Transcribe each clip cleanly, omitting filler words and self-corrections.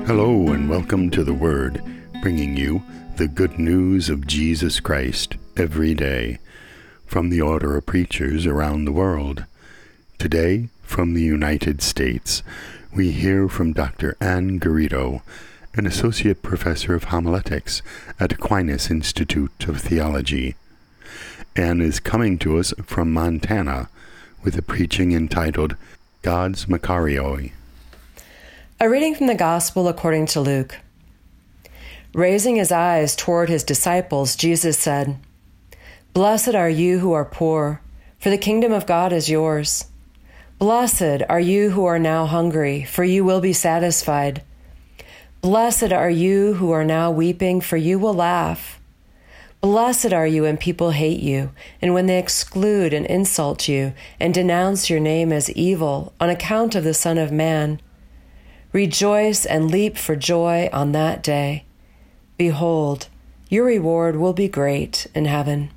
Hello and welcome to The Word, bringing you the good news of Jesus Christ every day from the order of preachers around the world. Today, from the United States, we hear from Dr. Ann Garrido, an associate professor of homiletics at Aquinas Institute of Theology. Ann is coming to us from Montana with a preaching entitled God's Makarioi. A reading from the Gospel according to Luke. Raising his eyes toward his disciples, Jesus said, "Blessed are you who are poor, for the kingdom of God is yours. Blessed are you who are now hungry, for you will be satisfied. Blessed are you who are now weeping, for you will laugh. Blessed are you when people hate you, and when they exclude and insult you, and denounce your name as evil on account of the Son of Man. Rejoice and leap for joy on that day. Behold, your reward will be great in heaven."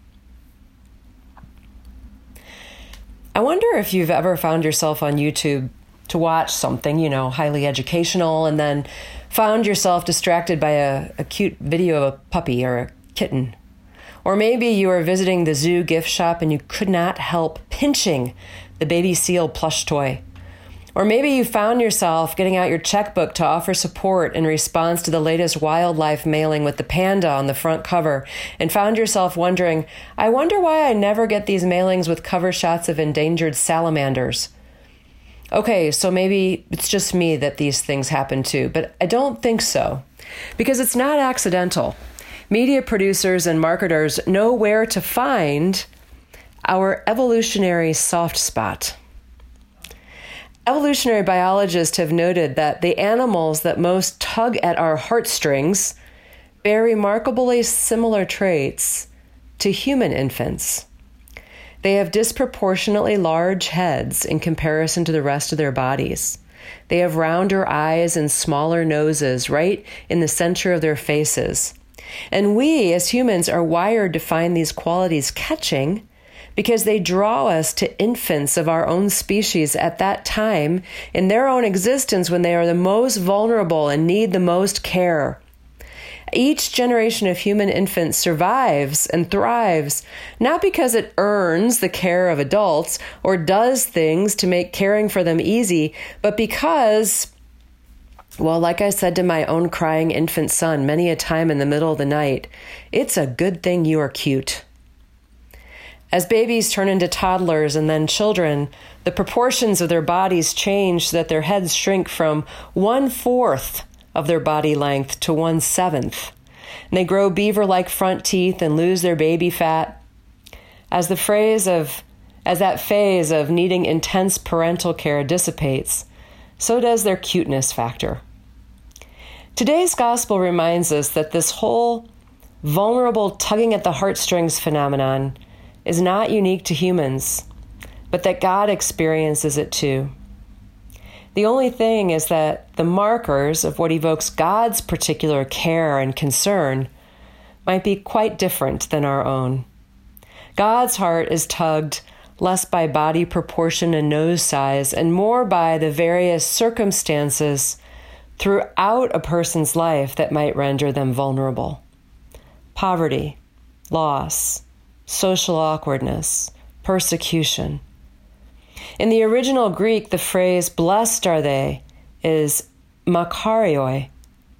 I wonder if you've ever found yourself on YouTube to watch something, highly educational, and then found yourself distracted by a cute video of a puppy or a kitten. Or maybe you were visiting the zoo gift shop and you could not help pinching the baby seal plush toy. Or maybe you found yourself getting out your checkbook to offer support in response to the latest wildlife mailing with the panda on the front cover, and found yourself wondering, I wonder why I never get these mailings with cover shots of endangered salamanders. Okay, so maybe it's just me that these things happen to, but I don't think so, because it's not accidental. Media producers and marketers know where to find our evolutionary soft spot. Evolutionary biologists have noted that the animals that most tug at our heartstrings bear remarkably similar traits to human infants. They have disproportionately large heads in comparison to the rest of their bodies. They have rounder eyes and smaller noses right in the center of their faces. And we, as humans, are wired to find these qualities catching because they draw us to infants of our own species at that time in their own existence when they are the most vulnerable and need the most care. Each generation of human infants survives and thrives, not because it earns the care of adults or does things to make caring for them easy, but because, well, like I said to my own crying infant son many a time in the middle of the night, it's a good thing you are cute. As babies turn into toddlers and then children, the proportions of their bodies change so that their heads shrink from 1/4 of their body length to 1/7. And they grow beaver-like front teeth and lose their baby fat. As that phase of needing intense parental care dissipates, so does their cuteness factor. Today's gospel reminds us that this whole vulnerable tugging at the heartstrings phenomenon is not unique to humans, but that God experiences it too. The only thing is that the markers of what evokes God's particular care and concern might be quite different than our own. God's heart is tugged less by body proportion and nose size and more by the various circumstances throughout a person's life that might render them vulnerable. Poverty, loss, social awkwardness, persecution. In the original Greek, the phrase "blessed are they" is makarioi.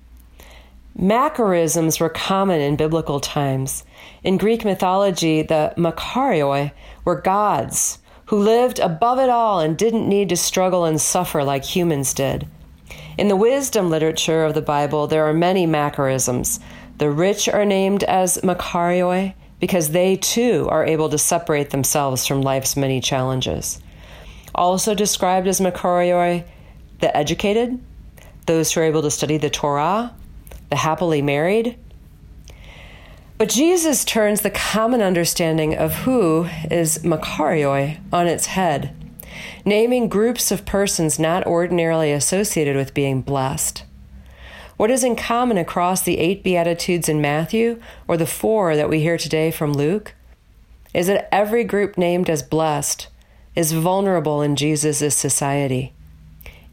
Macarisms were common in biblical times. In Greek mythology, the makarioi were gods who lived above it all and didn't need to struggle and suffer like humans did. In the wisdom literature of the Bible, there are many macarisms. The rich are named as makarioi, because they too are able to separate themselves from life's many challenges. Also described as makarioi, the educated, those who are able to study the Torah, the happily married. But Jesus turns the common understanding of who is makarioi on its head, naming groups of persons not ordinarily associated with being blessed. What is in common across the 8 Beatitudes in Matthew, or the 4 that we hear today from Luke, is that every group named as blessed is vulnerable in Jesus' society.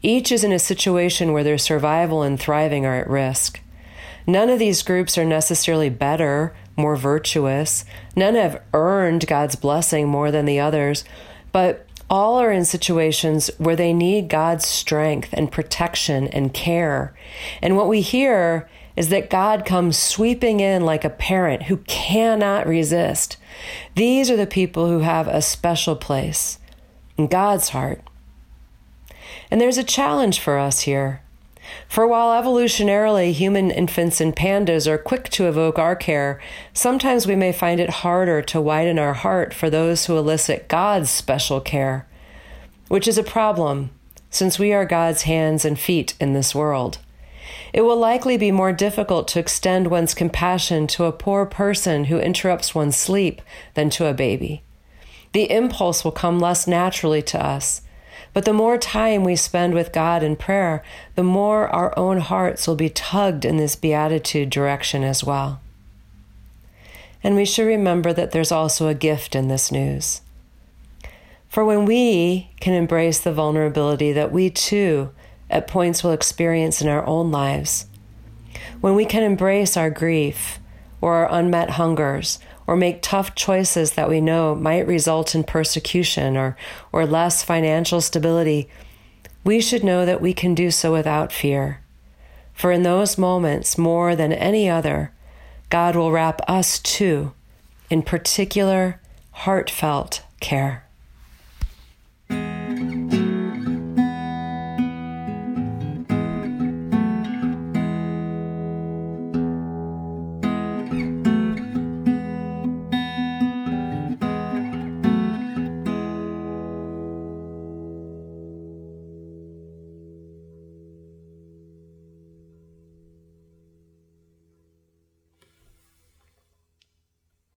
Each is in a situation where their survival and thriving are at risk. None of these groups are necessarily better, more virtuous. None have earned God's blessing more than the others, but all are in situations where they need God's strength and protection and care. And what we hear is that God comes sweeping in like a parent who cannot resist. These are the people who have a special place in God's heart. And there's a challenge for us here. For while evolutionarily human infants and pandas are quick to evoke our care, sometimes we may find it harder to widen our heart for those who elicit God's special care, which is a problem since we are God's hands and feet in this world. It will likely be more difficult to extend one's compassion to a poor person who interrupts one's sleep than to a baby. The impulse will come less naturally to us. But the more time we spend with God in prayer, the more our own hearts will be tugged in this beatitude direction as well. And we should remember that there's also a gift in this news. For when we can embrace the vulnerability that we too at points will experience in our own lives, when we can embrace our grief or our unmet hungers, or make tough choices that we know might result in persecution or less financial stability, we should know that we can do so without fear. For in those moments, more than any other, God will wrap us too in particular, heartfelt care.